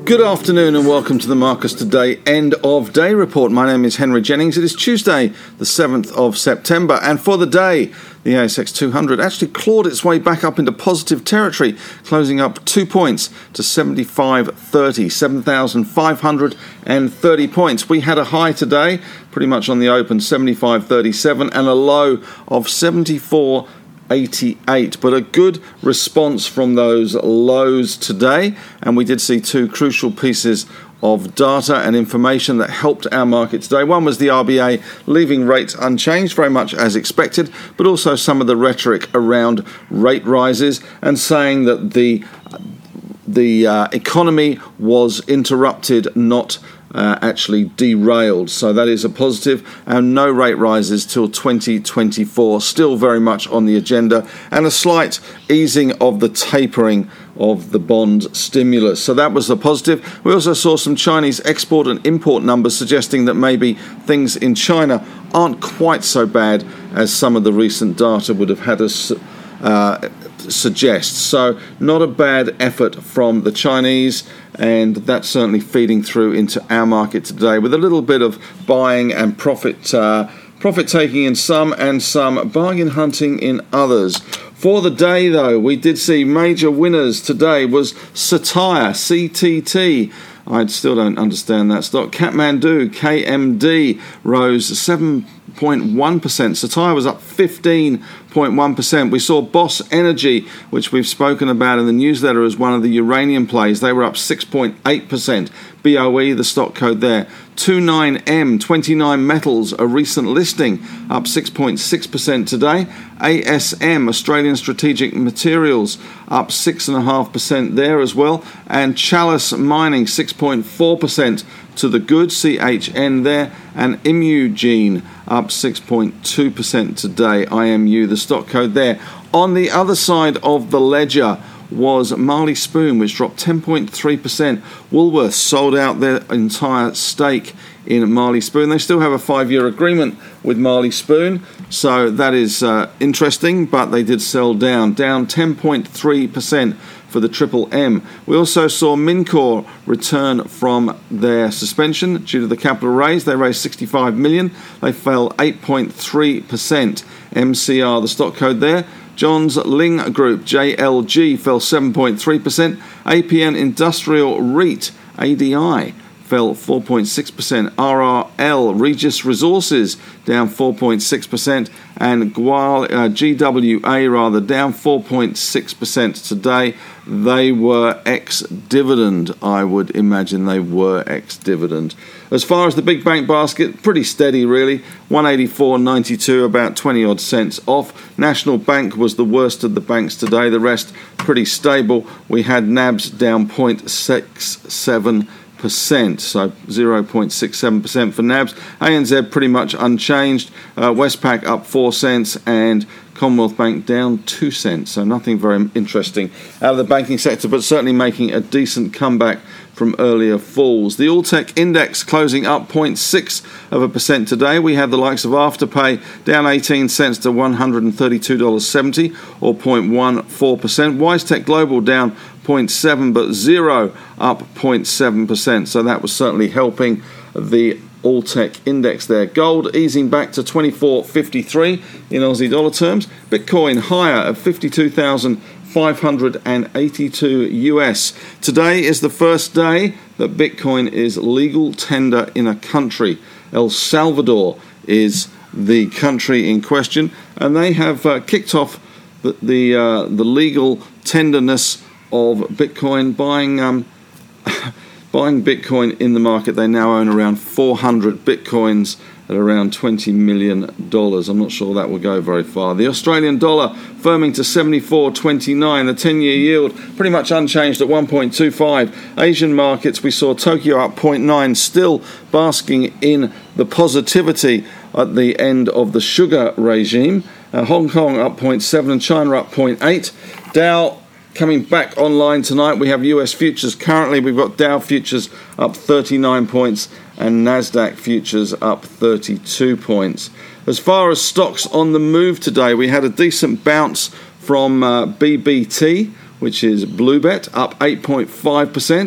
Good afternoon and welcome to the Marcus Today End of Day Report. My name is Henry Jennings. It is Tuesday, the 7th of September, and for the day, the ASX 200 actually clawed its way back up into positive territory, closing up 2 points to 75.30, 7,530 points. We had a high today, pretty much on the open, 75.37, and a low of 74.88, but a good response from those lows today, and we did see two crucial pieces of data and information that helped our market today. One was the RBA leaving rates unchanged, very much as expected, but also some of the rhetoric around rate rises and saying that the economy was interrupted, not actually derailed. So that is a positive, and no rate rises till 2024, still very much on the agenda, and a slight easing of the tapering of the bond stimulus. So that was the positive. We also saw some Chinese export and import numbers suggesting that maybe things in China aren't quite so bad as some of the recent data would have had us suggest. So not a bad effort from the Chinese, and that's certainly feeding through into our market today with a little bit of buying and profit taking in some and some bargain hunting in others. For the day, though, we did see major winners today was Cettire, CTT. I still don't understand that stock. Kathmandu, KMD, rose 7.1%. Cettire was up 15.1%. We saw Boss Energy, which we've spoken about in the newsletter as one of the uranium plays. They were up 6.8%. BOE, the stock code there. 29M, 29 Metals, a recent listing, up 6.6% today. ASM, Australian Strategic Materials, up 6.5% there as well. And Chalice Mining, 6.4% to the good, CHN there. And Imugene, up 6.2% today, IMU, the stock code there. On the other side of the ledger was Marley Spoon, which dropped 10.3%. Woolworths sold out their entire stake in Marley Spoon. They still have a 5-year agreement with Marley Spoon, so that is interesting, but they did sell down 10.3% for the Triple M. We also saw Mincor return from their suspension due to the capital raise. They raised 65 million. They fell 8.3%. MCR, the stock code there. Johns Ling Group, JLG, fell 7.3%. APN Industrial REIT, ADI, fell 4.6%. RRL, Regis Resources, down 4.6%. And GWA, down 4.6% today. They were ex-dividend, I would imagine they were ex-dividend. As far as the big bank basket, pretty steady really, 184.92, about 20 odd cents off. National Bank was the worst of the banks today, the rest pretty stable. We had NABs down 0.67%, so 0.67% for NABs. ANZ pretty much unchanged. Westpac up 4 cents and Commonwealth Bank down 2 cents, so nothing very interesting out of the banking sector, but certainly making a decent comeback from earlier falls. The All-Tech Index closing up 0.6% today. We had the likes of Afterpay down 18 cents to $132.70, or 0.14%. WiseTech Global down 0.7, but Xero up 0.7%, so that was certainly helping the All-Tech Index there. Gold easing back to 24.53 in Aussie dollar terms. Bitcoin higher at 52,582 US. Today is the first day that Bitcoin is legal tender in a country. El Salvador is the country in question, and they have kicked off the legal tenderness of Bitcoin, buying Bitcoin in the market. They now own around 400 Bitcoins at around $20 million. I'm not sure that will go very far. The Australian dollar firming to 74.29. The 10-year yield pretty much unchanged at 1.25. Asian markets, we saw Tokyo up 0.9, still basking in the positivity at the end of the sugar regime. Hong Kong up 0.7 and China up 0.8. Dow coming back online tonight. We have US futures. Currently, we've got Dow futures up 39 points and NASDAQ futures up 32 points. As far as stocks on the move today, we had a decent bounce from BBT, which is Bluebet, up 8.5%.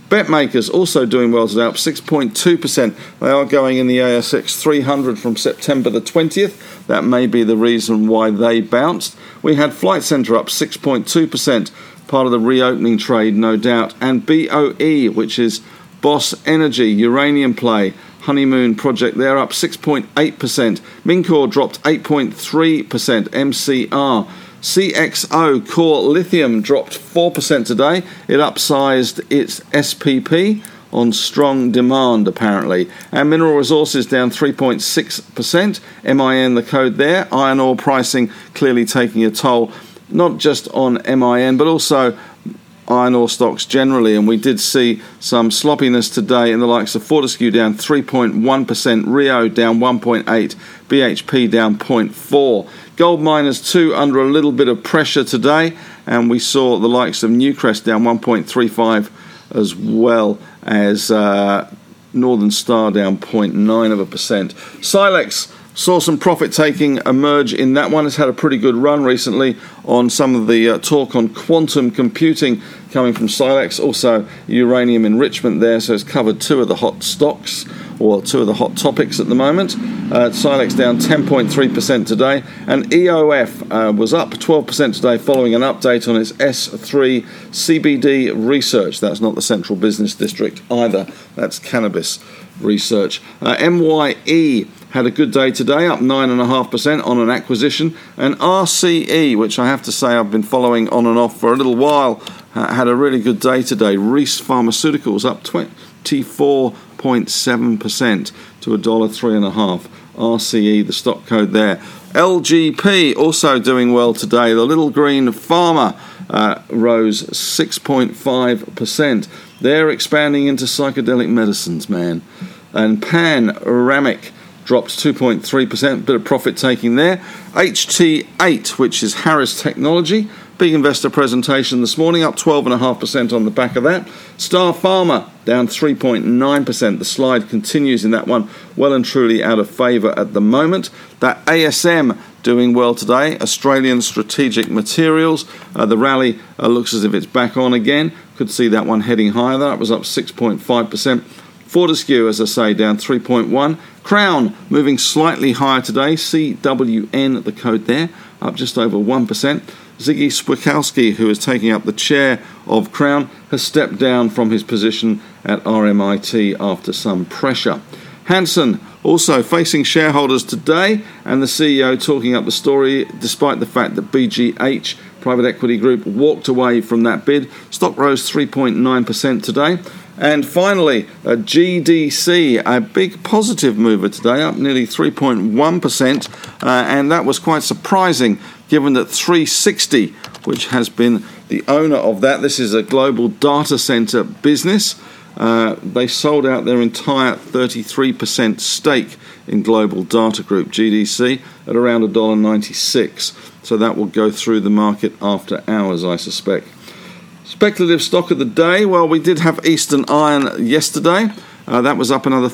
BetMakers also doing well today, up 6.2%. They are going in the ASX 300 from September the 20th. That may be the reason why they bounced. We had Flight Centre up 6.2%, part of the reopening trade, no doubt. And BOE, which is Boss Energy, uranium play, Honeymoon project, they're up 6.8%. Mincor dropped 8.3%. MCR. CXO Core Lithium dropped 4% today. It upsized its SPP on strong demand, apparently. And Mineral Resources down 3.6%. MIN, the code there. Iron ore pricing clearly taking a toll, not just on MIN, but also iron ore stocks generally, and we did see some sloppiness today in the likes of Fortescue down 3.1%, Rio down 1.8%, BHP down 0.4%. Gold miners too under a little bit of pressure today, and we saw the likes of Newcrest down 1.35%, as well as Northern Star down 0.9%. Silex saw some profit taking emerge in that one. It's had a pretty good run recently on some of the talk on quantum computing coming from Silex. Also uranium enrichment there, so it's covered two of the hot stocks, or two of the hot topics at the moment. Silex down 10.3% today, and EOF was up 12% today following an update on its S3 CBD research. That's not the Central Business District either, that's cannabis research. MYE had a good day today, up 9.5% on an acquisition. And RCE, which I have to say I've been following on and off for a little while, had a really good day today. Reese Pharmaceuticals up 24.7% to $1.35. RCE, the stock code there. LGP also doing well today. The little green pharma rose 6.5%. They're expanding into psychedelic medicines, man. And Panoramic dropped 2.3%, bit of profit taking there. HT8, which is Harris Technology, big investor presentation this morning, up 12.5% on the back of that. Star Pharma down 3.9%. The slide continues in that one, well and truly out of favour at the moment. That ASM doing well today, Australian Strategic Materials. The rally looks as if it's back on again. Could see that one heading higher. That was up 6.5%. Fortescue, as I say, down 3.1%. Crown moving slightly higher today. CWN, the code there, up just over 1%. Ziggy Swikowski, who is taking up the chair of Crown, has stepped down from his position at RMIT after some pressure. Hansen also facing shareholders today, and the CEO talking up the story despite the fact that BGH, private equity group, walked away from that bid. Stock rose 3.9% today. And finally, GDC, a big positive mover today, up nearly 3.1%, and that was quite surprising given that 360, which has been the owner of that, this is a global data center business, they sold out their entire 33% stake in Global Data Group, GDC, at around $1.96. So that will go through the market after hours, I suspect. Speculative stock of the day, well, we did have Eastern Iron yesterday. That was up another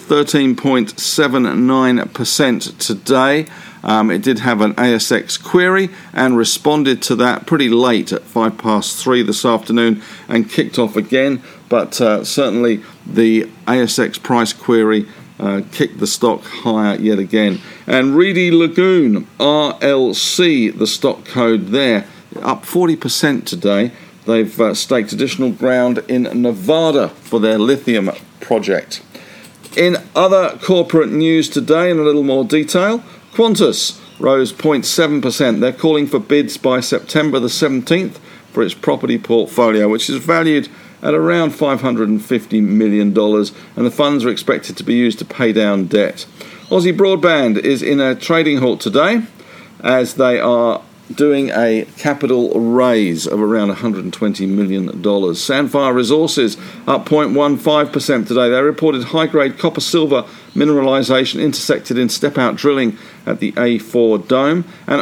13.79% today. It did have an ASX query and responded to that pretty late at 3:05 this afternoon and kicked off again. But certainly the ASX price query kicked the stock higher yet again. And Reedy Lagoon, RLC, the stock code there, up 40% today. They've staked additional ground in Nevada for their lithium project. In other corporate news today, in a little more detail, Qantas rose 0.7%. They're calling for bids by September the 17th for its property portfolio, which is valued at around $550 million, and the funds are expected to be used to pay down debt. Aussie Broadband is in a trading halt today as they are doing a capital raise of around $120 million. Sandfire Resources up 0.15% today. They reported high-grade copper-silver mineralisation intersected in step-out drilling at the A4 Dome. And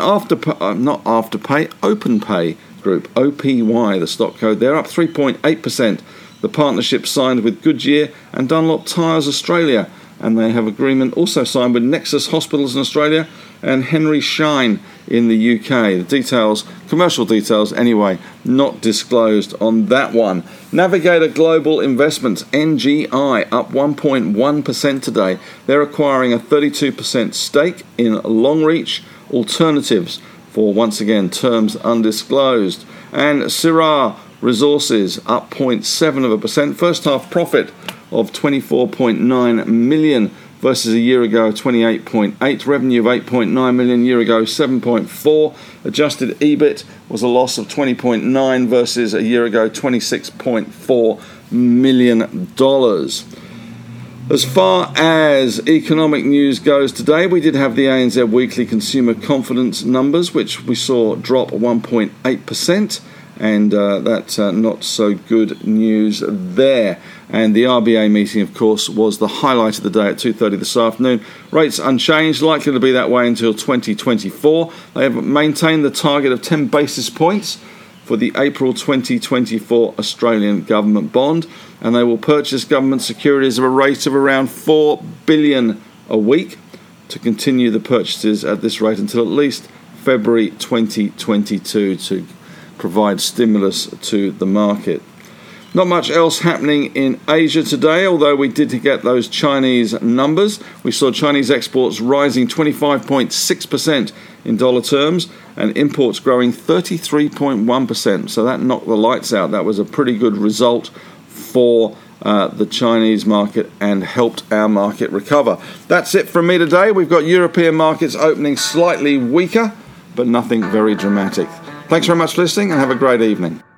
OpenPay Group, OPY, the stock code, they're up 3.8%. The partnership signed with Goodyear and Dunlop Tyres Australia and they have agreement also signed with Nexus Hospitals in Australia and Henry Schein in the UK. The details, commercial details anyway, not disclosed on that one. Navigator Global Investments, NGI, up 1.1% today. They're acquiring a 32% stake in Longreach Alternatives for, once again, terms undisclosed. And Syrah Resources, up 0.7%. First half profit of 24.9 million versus a year ago 28.8, revenue of 8.9 million, year ago 7.4. Adjusted EBIT was a loss of 20.9 versus a year ago $26.4 million. As far as economic news goes today, we did have the ANZ weekly consumer confidence numbers, which we saw drop 1.8%. And that's not so good news there. And the RBA meeting, of course, was the highlight of the day at 2:30 this afternoon. Rates unchanged, likely to be that way until 2024. They have maintained the target of 10 basis points for the April 2024 Australian government bond. And they will purchase government securities at a rate of around $4 billion a week to continue the purchases at this rate until at least February 2022 to provide stimulus to the market. Not much else happening in Asia today, although we did get those Chinese numbers. We saw Chinese exports rising 25.6% in dollar terms and imports growing 33.1%. So that knocked the lights out. That was a pretty good result for the Chinese market and helped our market recover. That's it from me today. We've got European markets opening slightly weaker, but nothing very dramatic. Thanks very much for listening and have a great evening.